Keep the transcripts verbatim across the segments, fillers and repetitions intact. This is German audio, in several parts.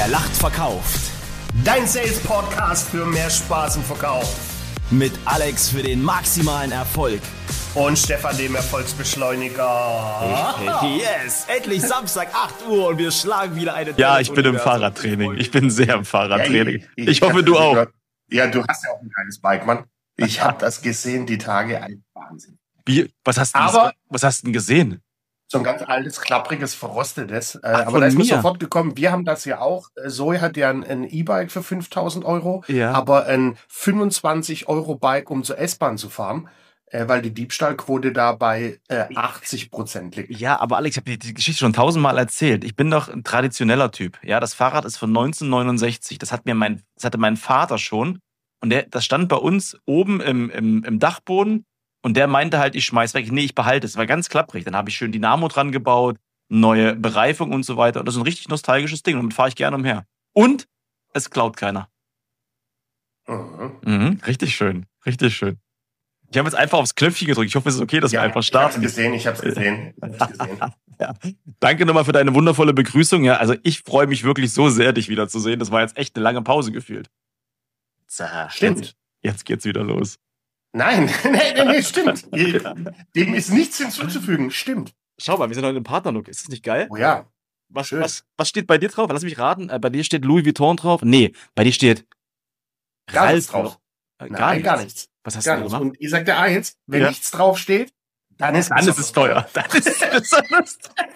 Wer lacht, verkauft. Dein Sales-Podcast für mehr Spaß im Verkauf. Mit Alex für den maximalen Erfolg. Und Stefan, dem Erfolgsbeschleuniger. Yes, endlich Samstag, acht Uhr und wir schlagen wieder eine... Ja, ich bin im Fahrradtraining. Ich bin sehr im Fahrradtraining. Ja, ich, ich, ich hoffe, du auch. Ja, du hast ja auch ein geiles Bike, Mann. Ich habe das gesehen, die Tage. Ein Wahnsinn. Wie, was hast du aber, was hast du denn gesehen? So ein ganz altes, klappriges, verrostetes. Ach, aber da ist mir sofort gekommen, wir haben das ja auch. Zoe hat ja ein, ein E-Bike für fünftausend Euro, ja. aber ein fünfundzwanzig Euro Bike, um zur S-Bahn zu fahren. Äh, weil die Diebstahlquote da bei äh, achtzig Prozent liegt. Ja, aber Alex, ich habe dir die Geschichte schon tausendmal erzählt. Ich bin doch ein traditioneller Typ. Ja, das Fahrrad ist von neunzehnhundertneunundsechzig. Das hat mir mein, das hatte mein Vater schon. Und der, das stand bei uns oben im, im, im Dachboden. Und der meinte halt, ich schmeiß weg. Nee, ich behalte es. War ganz klapprig. Dann habe ich schön Dynamo dran gebaut, neue Bereifung und so weiter. Und das ist ein richtig nostalgisches Ding. Und damit fahre ich gerne umher. Und es klaut keiner. Mhm. Mhm, richtig schön. Richtig schön. Ich habe jetzt einfach aufs Knöpfchen gedrückt. Ich hoffe, es ist okay, dass ja, wir einfach starten. Ich habe es gesehen, ich habe es gesehen. Ich hab's gesehen. Ja. Danke nochmal für deine wundervolle Begrüßung. Ja, also ich freue mich wirklich so sehr, dich wiederzusehen. Das war jetzt echt eine lange Pause gefühlt. So, stimmt. Jetzt, jetzt geht's wieder los. Nein, nee, nee, nee, stimmt. Dem ist nichts hinzuzufügen. Stimmt. Schau mal, wir sind heute im Partnerlook. Ist das nicht geil? Oh ja. Was, was, was steht bei dir drauf? Lass mich raten. Äh, bei dir steht Louis Vuitton drauf? Nee, bei dir steht gar nichts drauf. Äh, gar, Nein, nichts. gar nichts. Was hast gar du nichts. gemacht? Und ich sag dir eins, wenn ja. nichts drauf steht, dann ist, dann ist es teuer. Dann ist es besonders teuer.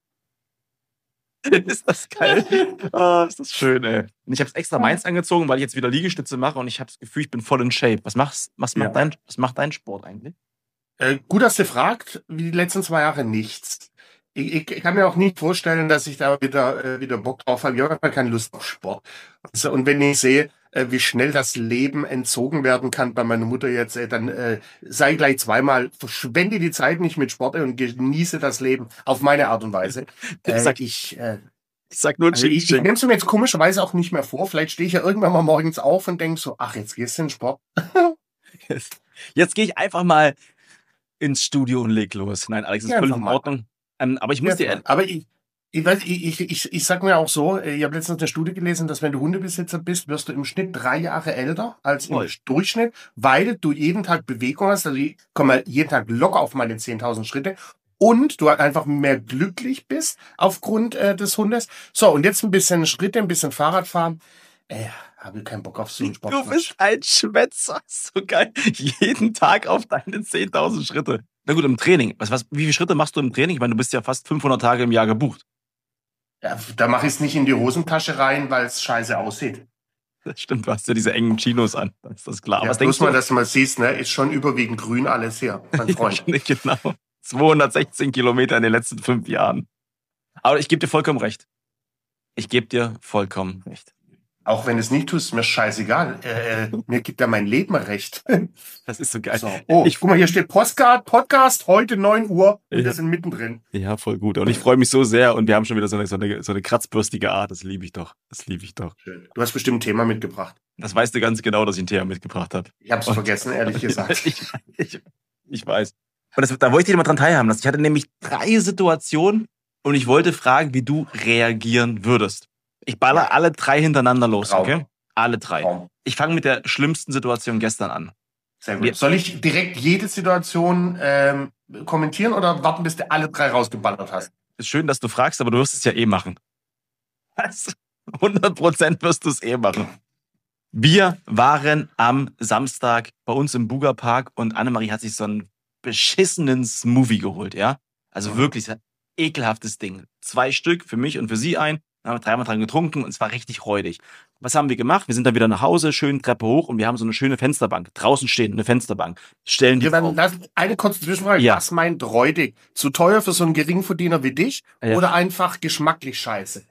Ist das geil? Oh, ist das schön, ey. Und ich habe extra meins angezogen, weil ich jetzt wieder Liegestütze mache und ich habe das Gefühl, ich bin voll in Shape. Was, machst, was, macht, ja. dein, was macht dein Sport eigentlich? Äh, gut, dass du fragst, wie die letzten zwei Jahre nichts. Ich, ich, ich kann mir auch nicht vorstellen, dass ich da wieder, äh, wieder Bock drauf habe. Ich habe einfach keine Lust auf Sport. Also, und wenn ich sehe, äh, wie schnell das Leben entzogen werden kann bei meiner Mutter jetzt, äh, dann äh, sei gleich zweimal, verschwende die Zeit nicht mit Sport und genieße das Leben auf meine Art und Weise. Äh, ich, sag, ich, äh, ich sag nur also ich, ich nehme es mir jetzt komischerweise auch nicht mehr vor. Vielleicht stehe ich ja irgendwann mal morgens auf und denke so, ach, jetzt gehst du in den Sport. Jetzt, jetzt gehe ich einfach mal ins Studio und leg los. Nein, Alex, ist ja, völlig in Ordnung. Ähm, aber ich muss ja, dir... Aber ich, ich, weiß, ich, ich, ich, ich sag mir auch so, ich habe letztens eine Studie gelesen, dass wenn du Hundebesitzer bist, wirst du im Schnitt drei Jahre älter als im Voll. Durchschnitt, weil du jeden Tag Bewegung hast. Also ich komme jeden Tag locker auf meine zehntausend Schritte. Und du einfach mehr glücklich bist aufgrund äh, des Hundes. So, und jetzt ein bisschen Schritte, ein bisschen Fahrradfahren. Äh, habe keinen Bock auf so einen Sport. Du bist ein Schwätzer. So geil. Jeden Tag auf deine zehntausend Schritte. Na gut, im Training. Was, was, wie viele Schritte machst du im Training? Ich meine, du bist ja fast fünfhundert Tage im Jahr gebucht. Ja, da mache ich es nicht in die Hosentasche rein, weil es scheiße aussieht. Das stimmt, du hast ja diese engen Chinos an. Das ist das klar. Ja, was bloß denkst du? mal, dass du mal siehst, ne, ist schon überwiegend grün alles hier, mein Freund. Ja, genau. zweihundertsechzehn Kilometer in den letzten fünf Jahren. Aber ich gebe dir vollkommen recht. Ich gebe dir vollkommen recht. Auch wenn du es nicht tust, ist mir scheißegal. Äh, mir gibt ja mein Leben recht. Das ist so geil. So. Oh, ich, guck mal, hier steht Postcard, Podcast, heute neun Uhr. Und ja. wir sind mittendrin. Ja, voll gut. Und ich freue mich so sehr. Und wir haben schon wieder so eine, so eine, so eine kratzbürstige Art. Das liebe ich doch. Das liebe ich doch. Schön. Du hast bestimmt ein Thema mitgebracht. Das weißt du ganz genau, dass ich ein Thema mitgebracht habe. Ich habe es vergessen, ehrlich gesagt. ich, ich, ich weiß. Und das, da wollte ich dir mal dran teilhaben lassen. Ich hatte nämlich drei Situationen und ich wollte fragen, wie du reagieren würdest. Ich baller ja. alle drei hintereinander los, Traum. Okay? Alle drei. Traum. Ich fange mit der schlimmsten Situation gestern an. Sehr gut. Soll ich direkt jede Situation ähm, kommentieren oder warten, bis du alle drei rausgeballert hast? Ist schön, dass du fragst, aber du wirst es ja eh machen. Also, hundert Prozent wirst du es eh machen. Wir waren am Samstag bei uns im Buga Park und Annemarie hat sich so einen beschissenen Smoothie geholt, ja? Also wirklich ein ekelhaftes Ding. Zwei Stück für mich und für sie ein. Dann haben wir dreimal dran getrunken und es war richtig räudig. Was haben wir gemacht? Wir sind dann wieder nach Hause, schön Treppe hoch und wir haben so eine schöne Fensterbank. Draußen stehen, eine Fensterbank. Stellen die ja, lass, eine kurze Zwischenfrage. Ja. Was meint räudig? Zu teuer für so einen Geringverdiener wie dich ja. oder einfach geschmacklich scheiße?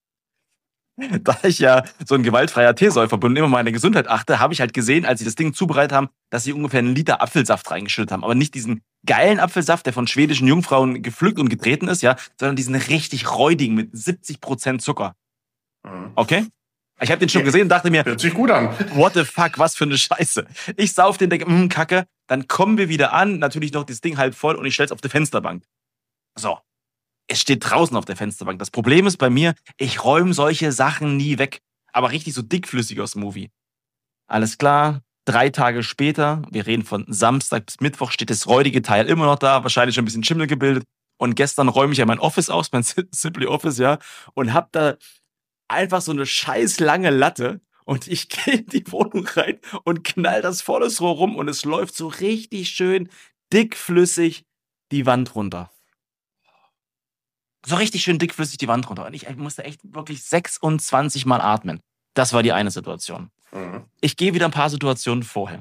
Da ich ja so ein gewaltfreier Teesäufer bin und immer meine Gesundheit achte, habe ich halt gesehen, als sie das Ding zubereitet haben, dass sie ungefähr einen Liter Apfelsaft reingeschüttet haben. Aber nicht diesen geilen Apfelsaft, der von schwedischen Jungfrauen gepflückt und getreten ist, ja, sondern diesen richtig räudigen mit siebzig Prozent Zucker. Okay? Ich habe den schon gesehen und dachte mir, hört sich gut an. What the fuck, was für eine Scheiße. Ich sauf den, denke, mh, Kacke. Dann kommen wir wieder an, natürlich noch das Ding halb voll und ich stell's auf die Fensterbank. So. Es steht draußen auf der Fensterbank. Das Problem ist bei mir, ich räume solche Sachen nie weg. Aber richtig so dickflüssiger Smoothie. Alles klar. Drei Tage später, wir reden von Samstag bis Mittwoch, steht das räudige Teil immer noch da, wahrscheinlich schon ein bisschen Schimmel gebildet. Und gestern räume ich ja mein Office aus, mein Simply Office, ja, und hab da einfach so eine scheiß lange Latte. Und ich gehe in die Wohnung rein und knall das volles Rohr rum und es läuft so richtig schön dickflüssig die Wand runter. So richtig schön dickflüssig die Wand runter. Und ich musste echt wirklich sechsundzwanzig Mal atmen. Das war die eine Situation. Mhm. Ich gehe wieder ein paar Situationen vorher.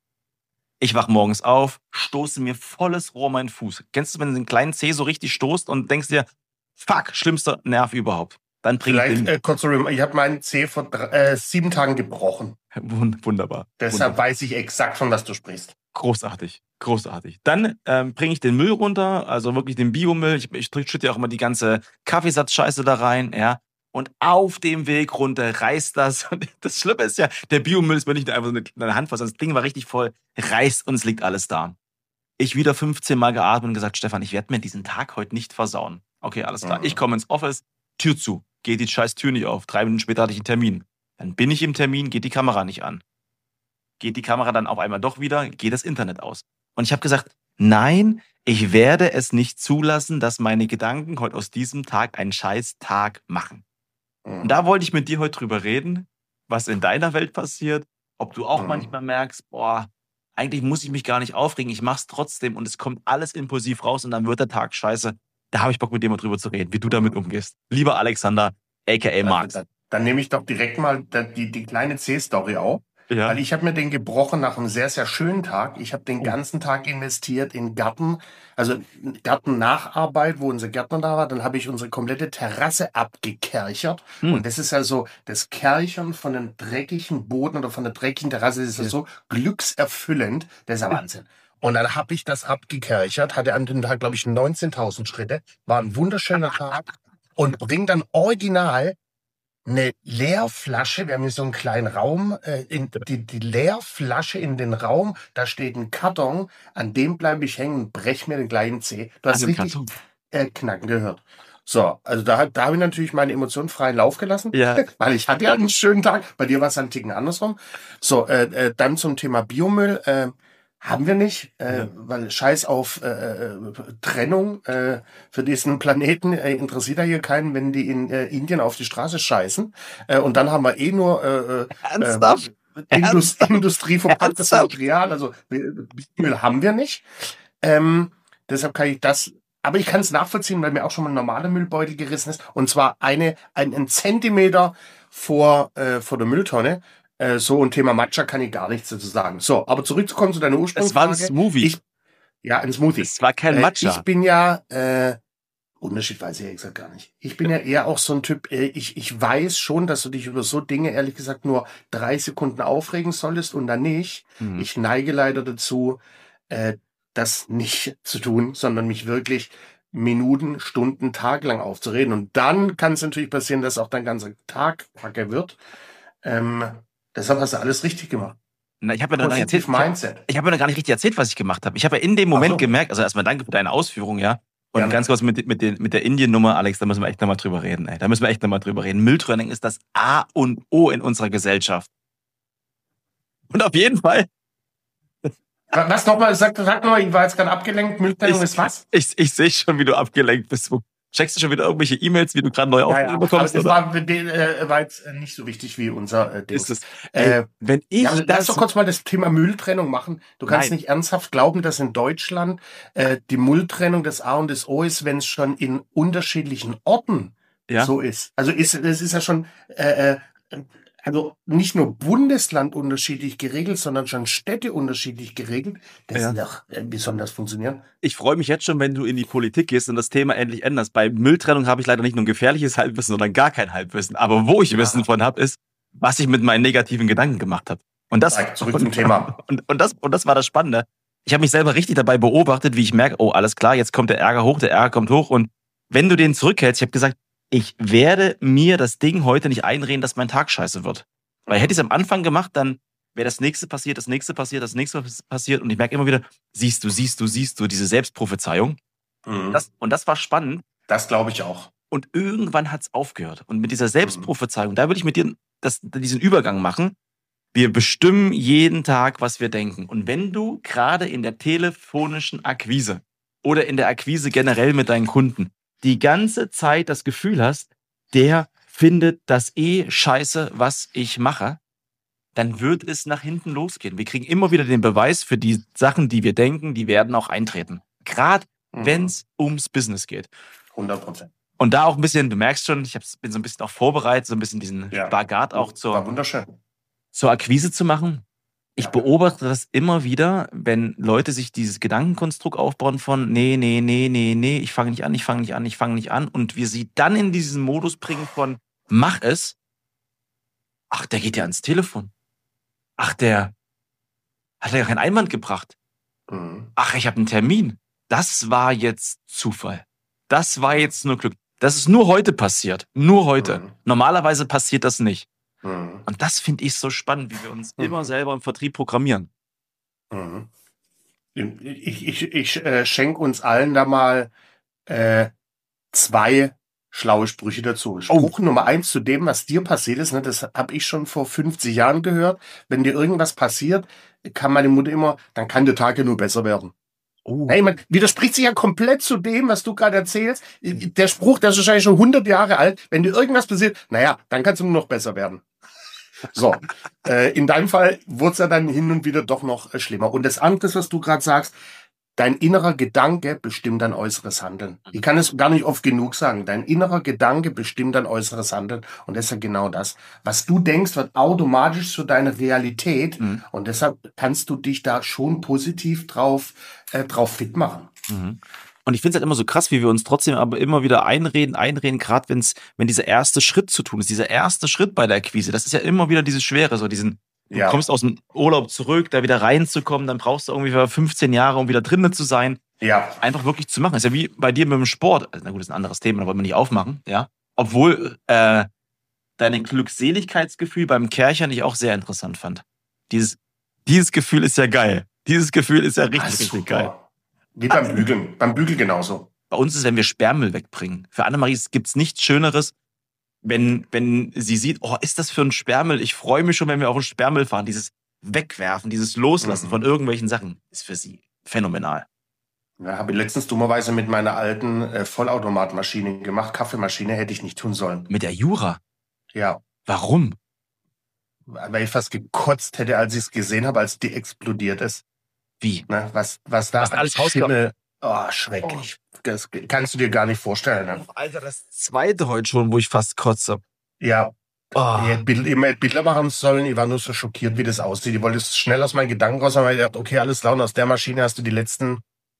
Ich wach morgens auf, stoße mir volles Rohr meinen Fuß. Kennst du, wenn du den kleinen Zeh so richtig stoßt und denkst dir, fuck, schlimmster Nerv überhaupt. Dann bring Vielleicht, ich den... äh, kurz zurück, ich habe meinen Zeh vor drei, äh, sieben Tagen gebrochen. Wunderbar. Deshalb Wunderbar. weiß ich exakt, von was du sprichst. Großartig, großartig. Dann ähm, bringe ich den Müll runter, also wirklich den Biomüll. Ich, ich schütte ja auch immer die ganze Kaffeesatzscheiße da rein, ja. Und auf dem Weg runter reißt das. Und das Schlimme ist ja, der Biomüll ist mir nicht einfach so eine, eine Handvoll, sondern das Ding war richtig voll, reißt und es liegt alles da. Ich wieder fünfzehn Mal geatmet und gesagt, Stefan, ich werde mir diesen Tag heute nicht versauen. Okay, alles klar. Mhm. Ich komme ins Office, Tür zu, geht die scheiß Tür nicht auf. Drei Minuten später hatte ich einen Termin. Dann bin ich im Termin, geht die Kamera nicht an. Geht die Kamera dann auf einmal doch wieder, geht das Internet aus. Und ich habe gesagt, nein, ich werde es nicht zulassen, dass meine Gedanken heute aus diesem Tag einen scheiß Tag machen. Mhm. Und da wollte ich mit dir heute drüber reden, was in deiner Welt passiert, ob du auch Mhm. manchmal merkst, boah, eigentlich muss ich mich gar nicht aufregen, ich mach's trotzdem und es kommt alles impulsiv raus und dann wird der Tag scheiße. Da habe ich Bock, mit dir mal drüber zu reden, wie du damit umgehst. Lieber Alexander, aka Marx. Dann, dann nehme ich doch direkt mal die, die kleine C-Story auf. Ja. Weil ich habe mir den gebrochen nach einem sehr, sehr schönen Tag. Ich habe den Oh. ganzen Tag investiert in Garten, also Gartennacharbeit, wo unser Gärtner da war. Dann habe ich unsere komplette Terrasse abgekerchert. Hm. Und das ist ja so, das Kerchern von einem dreckigen Boden oder von einer dreckigen Terrasse, das ist ja Ja. so glückserfüllend. Das ist ja Wahnsinn. Und dann habe ich das abgekerchert, hatte an dem Tag, glaube ich, neunzehntausend Schritte. War ein wunderschöner Tag. Und bring dann original eine Leerflasche, wir haben hier so einen kleinen Raum, äh, in, die, die Leerflasche in den Raum, da steht ein Karton, an dem bleibe ich hängen und brech mir den kleinen Zeh. Du hast Also richtig Karton. äh, knacken gehört. So, also da, da habe ich natürlich meine Emotionen freien Lauf gelassen, Ja. weil ich hatte ja einen schönen Tag. Bei dir war es ein Ticken andersrum. So, äh, äh, dann zum Thema Biomüll. Äh, haben wir nicht, äh, Ja. weil Scheiß auf äh, äh, Trennung äh, für diesen Planeten äh, interessiert ja hier keinen, wenn die in äh, Indien auf die Straße scheißen. Äh, und dann haben wir eh nur äh, Ernsthaft? äh, Indus Ernsthaft? industrieverpacktes Ernsthaft? Material. Also Biomüll haben wir nicht. Ähm, deshalb kann ich das, aber ich kann es nachvollziehen, weil mir auch schon mal ein normaler Müllbeutel gerissen ist. Und zwar eine, einen Zentimeter vor, äh, vor der Mülltonne. Äh, so, und Thema Matcha kann ich gar nichts dazu sagen. So, aber zurückzukommen zu deiner Es war ein Ursprungsfrage. Smoothie. Ich, ja, ein Smoothie. Es war kein Äh, Matcha. ich bin ja, äh, Unterschied weiß ich ehrlich gesagt gar nicht. Ich bin ja eher auch so ein Typ, äh, ich, ich weiß schon, dass du dich über so Dinge ehrlich gesagt nur drei Sekunden aufregen solltest und dann nicht. Mhm. Ich neige leider dazu, äh, das nicht zu tun, sondern mich wirklich Minuten, Stunden, tagelang aufzureden. Und dann kann es natürlich passieren, dass auch dein ganzer Tag kacke wird. Ähm, deshalb hast du alles richtig gemacht. Na, ich habe ja noch gar nicht erzählt, Positiv ich hab, Mindset. ich hab ja noch gar nicht richtig erzählt, was ich gemacht habe. Ich habe ja in dem Moment Ach so. gemerkt, also erstmal danke für deine Ausführung, ja. Und Gerne. ganz kurz mit, mit, den, mit der Indien-Nummer, Alex, da müssen wir echt nochmal drüber reden. Ey. Da müssen wir echt nochmal drüber reden. Mülltrennung ist das A und O in unserer Gesellschaft. Und auf jeden Fall, Wa- Was nochmal, sag, sag nochmal, ich war jetzt gerade abgelenkt, Mülltrennung ist was? ich, ich sehe schon, wie du abgelenkt bist. Checkst du schon wieder irgendwelche E-Mails, wie du gerade neue Ja, Aufträge ja, aber bekommst? das Oder? war, äh, war jetzt nicht so wichtig wie unser äh, Ding. Ist es, Äh, ey, wenn ich Ja, aber lass das... doch kurz mal das Thema Mülltrennung machen. Du kannst Nein. nicht ernsthaft glauben, dass in Deutschland äh, die Mülltrennung das A und das O ist, wenn es schon in unterschiedlichen Orten Ja? so ist. Also ist das ist ja schon äh, äh, also nicht nur Bundesland unterschiedlich geregelt, sondern schon Städte unterschiedlich geregelt. Das Ja. ist doch, äh, wie soll das funktionieren? Ich freue mich jetzt schon, wenn du in die Politik gehst und das Thema endlich änderst. Bei Mülltrennung habe ich leider nicht nur ein gefährliches Halbwissen, sondern gar kein Halbwissen. Aber wo ich Ja. Wissen von habe, ist, was ich mit meinen negativen Gedanken gemacht habe. Und das, Zeig, zurück und, zum Thema. Und, und, das, und das war das Spannende. Ich habe mich selber richtig dabei beobachtet, wie ich merke, oh, alles klar, jetzt kommt der Ärger hoch, der Ärger kommt hoch. Und wenn du den zurückhältst, ich habe gesagt, ich werde mir das Ding heute nicht einreden, dass mein Tag scheiße wird. Weil hätte ich es am Anfang gemacht, dann wäre das nächste passiert, das nächste passiert, das nächste passiert. Und ich merke immer wieder, siehst du, siehst du, siehst du, diese Selbstprophezeiung. Mhm. Das, und das war spannend, Das glaube ich auch. Und irgendwann hat's aufgehört. Und mit dieser Selbstprophezeiung, da würde ich mit dir das, diesen Übergang machen. Wir bestimmen jeden Tag, was wir denken. Und wenn du gerade in der telefonischen Akquise oder in der Akquise generell mit deinen Kunden die ganze Zeit das Gefühl hast, der findet das eh scheiße, was ich mache, dann wird es nach hinten losgehen. Wir kriegen immer wieder den Beweis für die Sachen, die wir denken, die werden auch eintreten. Gerade Mhm. wenn es ums Business geht. hundert Prozent. Und da auch ein bisschen, du merkst schon, ich hab's, bin so ein bisschen auch vorbereitet, so ein bisschen diesen Ja. Spagat auch War zur, wunderschön. zur Akquise zu machen. Ich Ja. beobachte das immer wieder, wenn Leute sich dieses Gedankenkonstrukt aufbauen von nee, nee, nee, nee, nee, ich fange nicht an, ich fange nicht an, ich fange nicht an und wir sie dann in diesen Modus bringen von mach es. Ach, der geht ja ans Telefon. Ach, der hat ja keinen Einwand gebracht. Mhm. Ach, ich habe einen Termin. Das war jetzt Zufall. Das war jetzt nur Glück. Das ist nur heute passiert. Nur heute. Mhm. Normalerweise passiert das nicht. Mhm. Und das finde ich so spannend, wie wir uns Mhm. immer selber im Vertrieb programmieren. Mhm. Ich, ich, ich äh, schenke uns allen da mal äh, zwei schlaue Sprüche dazu. Spruch Nummer eins zu dem, was dir passiert ist, ne, das habe ich schon vor fünfzig Jahren gehört. Wenn dir irgendwas passiert, kann meine Mutter immer, dann kann der Tag ja nur besser werden. Oh. Hey, man widerspricht sich ja komplett zu dem, was du gerade erzählst. Der Spruch, der ist wahrscheinlich schon hundert Jahre alt. Wenn dir irgendwas passiert, naja, dann kann es nur noch besser werden. So, äh, in deinem Fall wurde es ja dann hin und wieder doch noch äh, schlimmer. Und das andere, was du gerade sagst, dein innerer Gedanke bestimmt dein äußeres Handeln. Ich kann es gar nicht oft genug sagen. Dein innerer Gedanke bestimmt dein äußeres Handeln. Und das ist ja genau das. Was du denkst, wird automatisch zu deiner Realität. Mhm. Und deshalb kannst du dich da schon positiv drauf, äh, drauf fit machen. Mhm. Und ich finde es halt immer so krass, wie wir uns trotzdem aber immer wieder einreden, einreden, gerade wenn's, wenn dieser erste Schritt zu tun ist, dieser erste Schritt bei der Akquise, das ist ja immer wieder dieses Schwere, so diesen, du Ja. kommst aus dem Urlaub zurück, da wieder reinzukommen, dann brauchst du irgendwie fünfzehn Jahre, um wieder drinnen zu sein. Ja. Einfach wirklich zu machen. Das ist ja wie bei dir mit dem Sport. Also, na gut, das ist ein anderes Thema, da wollen wir nicht aufmachen, ja. Obwohl äh, dein Glückseligkeitsgefühl beim Kerchern ich auch sehr interessant fand. Dieses, dieses Gefühl ist ja geil. Dieses Gefühl ist ja richtig, Ah, richtig super. geil. Wie beim Bügeln. Beim Bügeln genauso. Bei uns ist es, wenn wir Sperrmüll wegbringen. Für Annemarie gibt's nichts Schöneres, wenn, wenn sie sieht, oh, ist das für ein Sperrmüll? Ich freue mich schon, wenn wir auf den Sperrmüll fahren. Dieses Wegwerfen, dieses Loslassen Mhm. von irgendwelchen Sachen ist für sie phänomenal. Ja, habe ich letztens dummerweise mit meiner alten äh, Vollautomatmaschine gemacht. Kaffeemaschine hätte ich nicht tun sollen. Mit der Jura. Ja, Warum? weil ich fast gekotzt hätte, als ich es gesehen habe, als die explodiert ist. Wie? Ne? Was, was da Was da alles als Schimmel. Oh, schrecklich. Das kannst du dir gar nicht vorstellen. Ne? Alter, das zweite heute schon, wo ich fast kotze. Ja, Oh. ich hätte Bild- immer Bilder machen sollen. Ich war nur so schockiert, wie das aussieht. Ich wollte es schnell aus meinen Gedanken raus, aber ich dachte, okay, alles klar. Und aus der Maschine hast du die letzten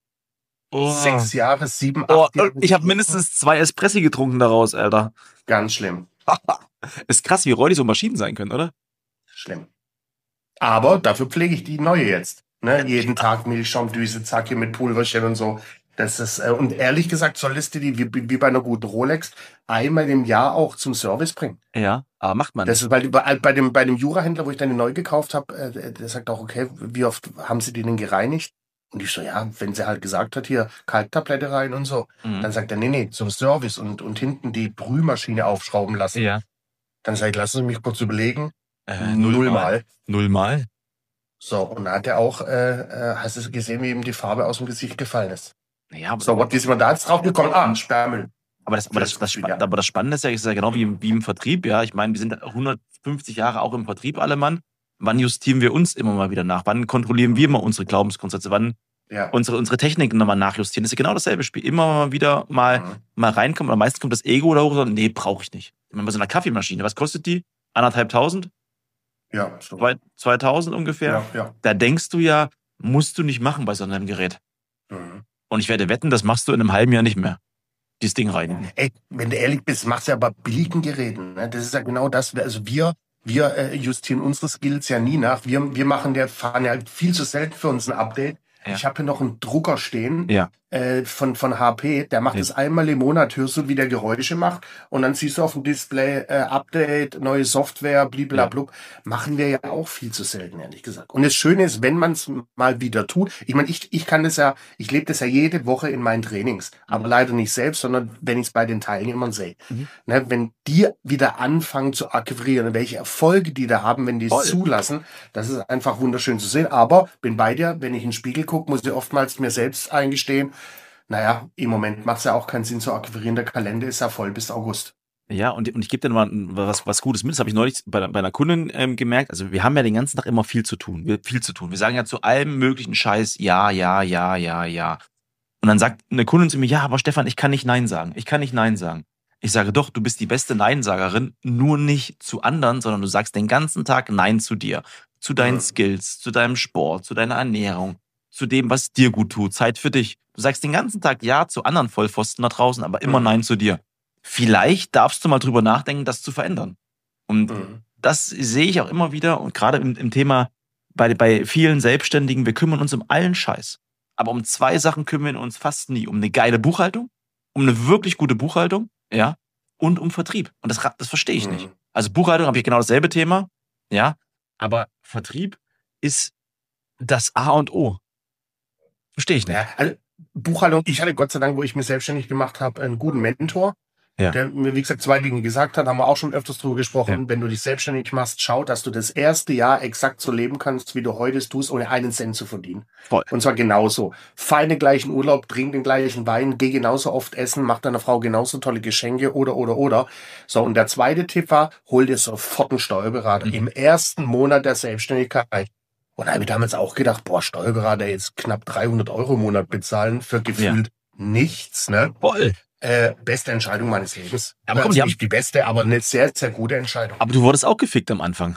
Oh. sechs Jahre, sieben, Oh, acht Jahre. ich habe mindestens zwei Espressi getrunken daraus, Alter. Ganz schlimm. Ist krass, wie räudig so Maschinen sein können, oder? Schlimm. Aber dafür pflege ich die neue jetzt. Ne? Jeden Tag Milchschaumdüse, zack, hier mit Pulverchen und so. Das ist, äh, und ehrlich gesagt, solltest du die, wie, wie bei einer guten Rolex, einmal im Jahr auch zum Service bringen. Ja, aber macht man Das ist, weil bei, bei dem, bei dem Jura-Händler, wo ich dann neu gekauft habe, äh, der sagt auch, okay, wie oft haben Sie die denn gereinigt? Und ich so, ja, wenn sie halt gesagt hat, hier Kalktablette rein und so. Mhm. Dann sagt er, nee, nee, zum Service und, und hinten die Brühmaschine aufschrauben lassen. Ja. Dann sage ich, lassen Sie mich kurz überlegen. Äh, Nullmal. Nullmal? So, und dann hat er auch, äh, äh, hast du gesehen, wie ihm die Farbe aus dem Gesicht gefallen ist. Ja, aber, So, what, wie sind wir da jetzt drauf gekommen? Ah, Sperrmüll. aber, das, aber, das, das, Ja. aber das Spannende ist ja, ist ja genau wie, im- wie im Vertrieb. Ja, ich meine, wir sind hundertfünfzig Jahre auch im Vertrieb, alle Mann. Wann justieren wir uns immer mal wieder nach? Wann kontrollieren wir mal unsere Glaubensgrundsätze? Wann Ja. unsere, unsere Techniken nochmal nachjustieren? Das ist ja genau dasselbe Spiel. Immer mal wieder mal, Mhm. mal reinkommen. Aber meistens kommt das Ego da hoch und sagt, nee, brauche ich nicht. Ich meine, bei so einer Kaffeemaschine, was kostet die? Anderthalbtausend? Ja, so. Zwei- zweitausend ungefähr? Ja, ja. Da denkst du ja, musst du nicht machen bei so einem Gerät. Mhm. Und ich werde wetten, das machst du in einem halben Jahr nicht mehr. Dieses Ding rein. Ey, wenn du ehrlich bist, machst du ja bei billigen Geräten. Ne? Das ist ja genau das. Also wir, wir äh, justieren unsere Skills ja nie nach. Wir, wir machen der, fahren ja viel zu selten für uns ein Update. Ja. Ich habe hier noch einen Drucker stehen. Ja. äh, von, von H P, der macht Ja. es einmal im Monat, hörst du, wie der Geräusche macht und dann siehst du auf dem Display äh, Update, neue Software, bliblablub. Machen wir ja auch viel zu selten, ehrlich gesagt. Und das Schöne ist, wenn man es mal wieder tut, ich meine, ich, ich kann das ja, ich lebe das ja jede Woche in meinen Trainings, aber leider nicht selbst, sondern wenn ich es bei den Teilnehmern sehe. Mhm. Ne, wenn die wieder anfangen zu akquirieren, welche Erfolge die da haben, wenn die es Voll. zulassen, das ist einfach wunderschön zu sehen. Aber bin bei dir, wenn ich in den Spiegel gucke, muss ich oftmals mir selbst eingestehen, naja, im Moment macht es ja auch keinen Sinn zu akquirieren. Der Kalender ist ja voll bis August. Ja, und, und ich gebe dir mal was, was Gutes mit. Das habe ich neulich bei, bei einer Kundin ähm, gemerkt. Also wir haben ja den ganzen Tag immer viel zu tun. Wir, viel zu tun. Wir sagen ja zu allem möglichen Scheiß ja, ja, ja, ja, ja. Und dann sagt eine Kundin zu mir, ja, aber Stefan, ich kann nicht Nein sagen. Ich kann nicht Nein sagen. Ich sage, doch, du bist die beste Neinsagerin, nur nicht zu anderen, sondern du sagst den ganzen Tag Nein zu dir. Zu deinen Mhm. Skills, zu deinem Sport, zu deiner Ernährung, zu dem, was dir gut tut. Zeit für dich. Du sagst den ganzen Tag Ja zu anderen Vollpfosten da draußen, aber immer Mhm. Nein zu dir. Vielleicht darfst du mal drüber nachdenken, das zu verändern. Und Mhm. das sehe ich auch immer wieder und gerade im, im Thema bei, bei vielen Selbstständigen, wir kümmern uns um allen Scheiß. Aber um zwei Sachen kümmern wir uns fast nie. Um eine geile Buchhaltung, um eine wirklich gute Buchhaltung, ja, und um Vertrieb. Und das, das verstehe ich nicht. Mhm. Also Buchhaltung habe ich genau dasselbe Thema, ja, aber Vertrieb ist das A und O. Verstehe ich nicht. Ja, also Buchhaltung, ich hatte Gott sei Dank, wo ich mich selbstständig gemacht habe, einen guten Mentor, Ja. der mir, wie gesagt, zwei Dinge gesagt hat, haben wir auch schon öfters drüber gesprochen. Ja. Wenn du dich selbstständig machst, schau, dass du das erste Jahr exakt so leben kannst, wie du heute es tust, ohne einen Cent zu verdienen. Voll. Und zwar genauso. Fahr den gleichen Urlaub, trink den gleichen Wein, geh genauso oft essen, mach deiner Frau genauso tolle Geschenke oder, oder, oder. So, und der zweite Tipp war, hol dir sofort einen Steuerberater. Mhm. Im ersten Monat der Selbstständigkeit. Und da habe ich damals auch gedacht, boah, Steuerberater jetzt knapp dreihundert Euro im Monat bezahlen für gefühlt nichts, ne? Voll. Äh, beste Entscheidung meines Lebens. Aber komm, Also die haben- nicht die beste, aber eine sehr, sehr gute Entscheidung. Aber du wurdest auch gefickt am Anfang.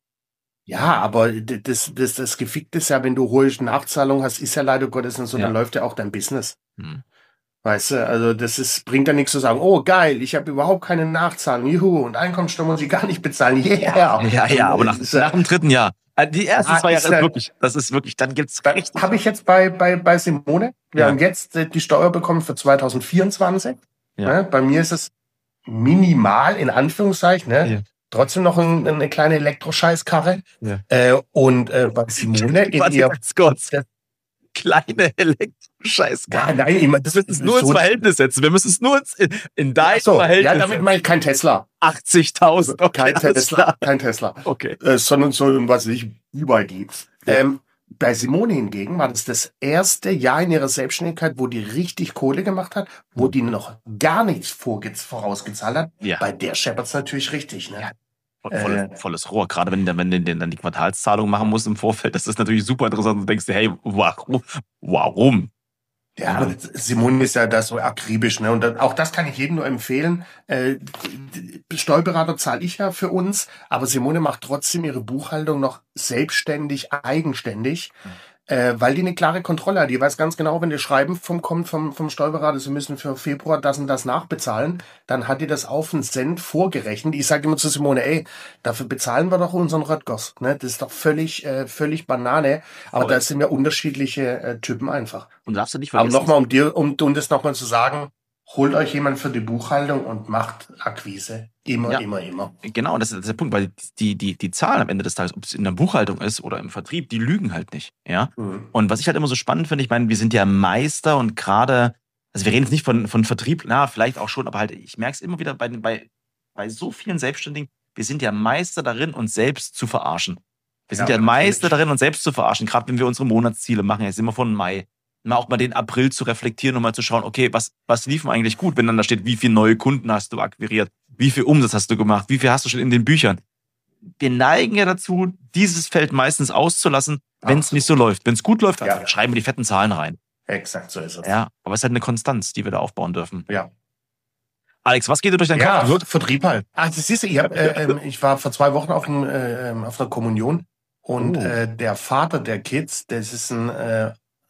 Ja, aber d- das, das, das Gefickte ist ja, wenn du hohe Nachzahlung hast, ist ja leider Gottes und so, Ja. dann läuft ja auch dein Business. Hm. Weißt du, also das ist, bringt ja nichts zu sagen, oh geil, ich habe überhaupt keine Nachzahlung, juhu, und Einkommensteuer muss ich gar nicht bezahlen, yeah. Ja, ja, aber nach, Ist, äh, nach dem dritten Jahr. Äh, Die ersten Ah, zwei ist Jahre ist ja- wirklich, das ist wirklich, dann gibt's richtig. Habe ich jetzt bei, bei, bei Simone. Wir Ja. haben jetzt äh, die Steuer bekommen für zwanzig vierundzwanzig. Ja. Ne? Bei mir ist es minimal, in Anführungszeichen, ne? Ja. Trotzdem noch ein, eine kleine Elektroscheißkarre. Ja. Äh, und äh, bei Simone in Warte ihr... ganz kurz. das- Kleine Elektroscheiß. Ja, nein, immer, das Wir müssen es nur ins so- Verhältnis setzen. Wir müssen es nur ins, in, in dein Ach so, Verhältnis ja, damit meine ich kein Tesla. achtzigtausend. Okay, Kein alles Tesla, klar. kein Tesla. Okay. Äh, sondern so, was weiß ich, wie bei die. Ähm, bei Simone hingegen war das das erste Jahr in ihrer Selbstständigkeit, wo die richtig Kohle gemacht hat, wo die noch gar nichts vorge- vorausgezahlt hat. Ja. Bei der scheppert's natürlich richtig. Ne? Ja. Voll, volles Rohr. Gerade wenn du wenn du dann die Quartalszahlung machen musst im Vorfeld, das ist natürlich super interessant. Du denkst dir, hey, warum? Warum? Ja, aber Simone ist ja da so akribisch, ne? Und dann, auch das kann ich jedem nur empfehlen. Äh, Steuerberater zahle ich ja für uns, aber Simone macht trotzdem ihre Buchhaltung noch selbstständig, eigenständig, äh, weil die eine klare Kontrolle hat. Die weiß ganz genau, wenn das Schreiben vom kommt vom, vom Steuerberater, sie müssen für Februar das und das nachbezahlen, dann hat die das auf den Cent vorgerechnet. Ich sage immer zu Simone, ey, dafür bezahlen wir doch unseren Röttgers. Ne? Das ist doch völlig, äh, völlig Banane. Aber Voll. da sind ja unterschiedliche äh, Typen einfach. Und darfst du nicht Aber vergessen. nochmal, um dir, um, um das nochmal zu sagen, holt euch jemand für die Buchhaltung und macht Akquise. Immer, Ja. immer, immer. Genau, das ist der Punkt, weil die, die, die Zahlen am Ende des Tages, ob es in der Buchhaltung ist oder im Vertrieb, die lügen halt nicht. Ja. Mhm. Und was ich halt immer so spannend finde, ich meine, wir sind ja Meister und gerade, also wir reden jetzt nicht von, von Vertrieb, na, vielleicht auch schon, aber halt, ich merke es immer wieder bei, den- bei, bei so vielen Selbstständigen, wir sind ja Meister darin, uns selbst zu verarschen. Wir sind ja, Ja, Meister natürlich. darin, uns selbst zu verarschen, gerade wenn wir unsere Monatsziele machen, jetzt immer von Mai. Mal auch mal den April zu reflektieren und mal zu schauen, okay, was, was lief denn eigentlich gut, wenn dann da steht, wie viele neue Kunden hast du akquiriert, wie viel Umsatz hast du gemacht, wie viel hast du schon in den Büchern. Wir neigen ja dazu, dieses Feld meistens auszulassen, wenn es Absolut. nicht so läuft. Wenn es gut läuft, dann Ja. schreiben wir die fetten Zahlen rein. Exakt, so ist es. Ja, aber es ist halt eine Konstanz, die wir da aufbauen dürfen. Ja. Alex, was geht dir durch deinen Ja, Kopf? wird Vertrieb halt. Also siehst du, ich, hab, äh, ähm, ich war vor zwei Wochen auf, einem, äh, ähm, auf einer Kommunion und Oh. äh, der Vater der Kids, das ist ein äh,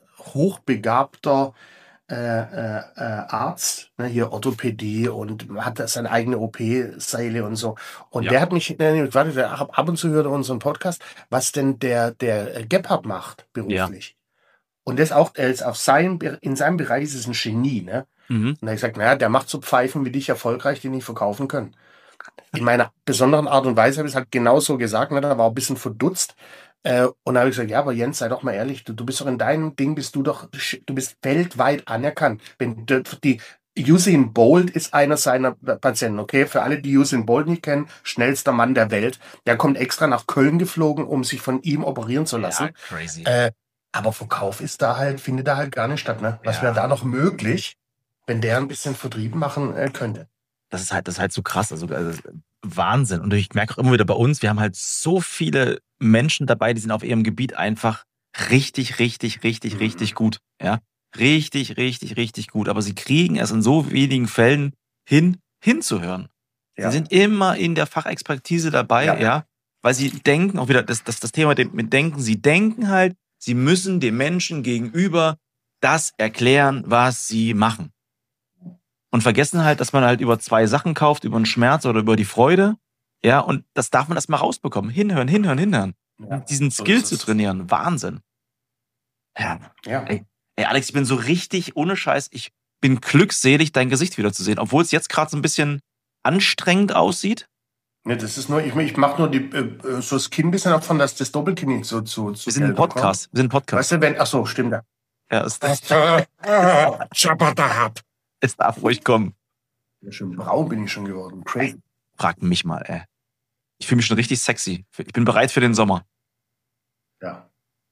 hochbegabter äh, äh, äh, Arzt, ne, hier Orthopädie und hat da seine eigene O P-Seile und so. Und Ja. der hat mich, äh, warte, der ab ab und zu hört er unseren Podcast, was denn der, der äh, Gebhardt macht beruflich. Und das auch, er ist auf sein, in seinem Bereich ist es ein Genie, ne? Mhm. Und da habe ich gesagt, naja, der macht so Pfeifen wie dich erfolgreich, die nicht verkaufen können. In meiner besonderen Art und Weise habe ich es halt genauso gesagt, ne? Da war ein bisschen verdutzt. Äh, und da habe ich gesagt, ja, aber Jens, sei doch mal ehrlich, du, du bist doch in deinem Ding, bist du doch, du bist weltweit anerkannt. Wenn du, die Usain Bolt ist einer seiner Patienten, okay? Für alle, die Usain Bolt nicht kennen, schnellster Mann der Welt. Der kommt extra nach Köln geflogen, um sich von ihm operieren zu lassen. Ja, crazy. Äh, aber Verkauf ist da halt, findet da halt gar nicht statt, ne? Was Ja. wäre da noch möglich, wenn der ein bisschen Vertrieb machen äh, könnte? Das ist halt, das ist halt so krass, also, also Wahnsinn. Und ich merke auch immer wieder bei uns, wir haben halt so viele Menschen dabei, die sind auf ihrem Gebiet einfach richtig, richtig, richtig, Mhm. richtig gut. Ja, richtig, richtig, richtig gut. Aber sie kriegen es in so wenigen Fällen hin, hinzuhören. Ja. Sie sind immer in der Fachexpertise dabei, ja, Ja. weil sie denken, auch wieder das, das, das Thema mit dem- mit Denken, sie denken halt, sie müssen dem Menschen gegenüber das erklären, was sie machen. Und vergessen halt, dass man halt über zwei Sachen kauft, über den Schmerz oder über die Freude. Ja, und das darf man erstmal rausbekommen. Hinhören, hinhören, hinhören. Ja, Und diesen so Skill ist zu es. trainieren. Wahnsinn. Ja. Ja. Ey, ey, Alex, ich bin so richtig, ohne Scheiß, ich bin glückselig, dein Gesicht wiederzusehen. Obwohl es jetzt gerade so ein bisschen anstrengend aussieht. Ja, das ist nur, ich, ich mache nur die, äh, so das Kinn ein bisschen davon, dass das Doppelkinn nicht so zu, zu Wir sind ein Geltung Podcast. Wir sind ein kommt. Podcast. Weißt du, wenn, ach so, stimmt ja. Ja, es, Chabadahab. es darf ruhig kommen. Schön braun bin ich schon geworden. Crazy. Frag mich mal, ey. Ich fühle mich schon richtig sexy. Ich bin bereit für den Sommer. Ja.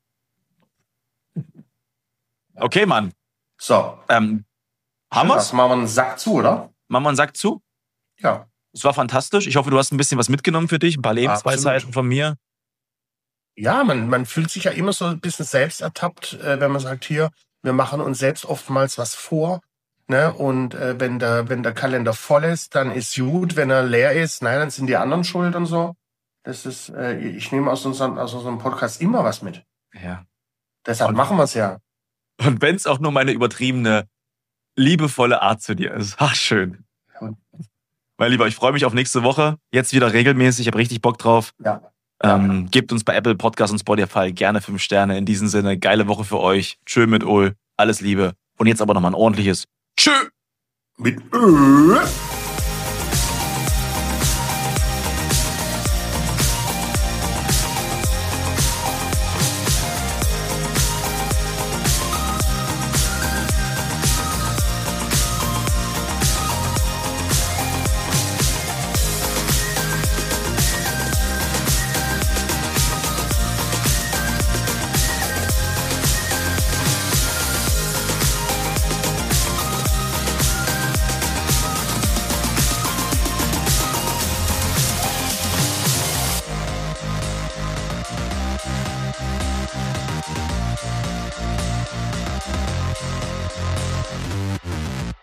Okay, Mann. So. Ähm, haben wir's? Was, machen wir einen Sack zu, oder? Machen wir einen Sack zu? Ja. Es war fantastisch. Ich hoffe, du hast ein bisschen was mitgenommen für dich. Ein paar Lebensweisheiten Absolut. von mir. Ja, man, man fühlt sich ja immer so ein bisschen selbst ertappt, äh, wenn man sagt, hier, wir machen uns selbst oftmals was vor. Ne? Und äh, wenn, der, wenn der Kalender voll ist, dann ist gut. Wenn er leer ist, nein, dann sind die anderen schuld und so. Das ist, äh, ich nehme aus unserem, aus unserem Podcast immer was mit. Ja. Deshalb Und- machen wir es ja. Und wenn es auch nur meine übertriebene, liebevolle Art zu dir ist. Ach, schön. Und- Mein Lieber, ich freue mich auf nächste Woche. Jetzt wieder regelmäßig. Ich habe richtig Bock drauf. Ja. Ähm, gebt uns bei Apple Podcast und Spotify gerne fünf Sterne. In diesem Sinne, geile Woche für euch. Tschö mit Ul. Alles Liebe. Und jetzt aber nochmal ein ordentliches Tschö. Mit Ö.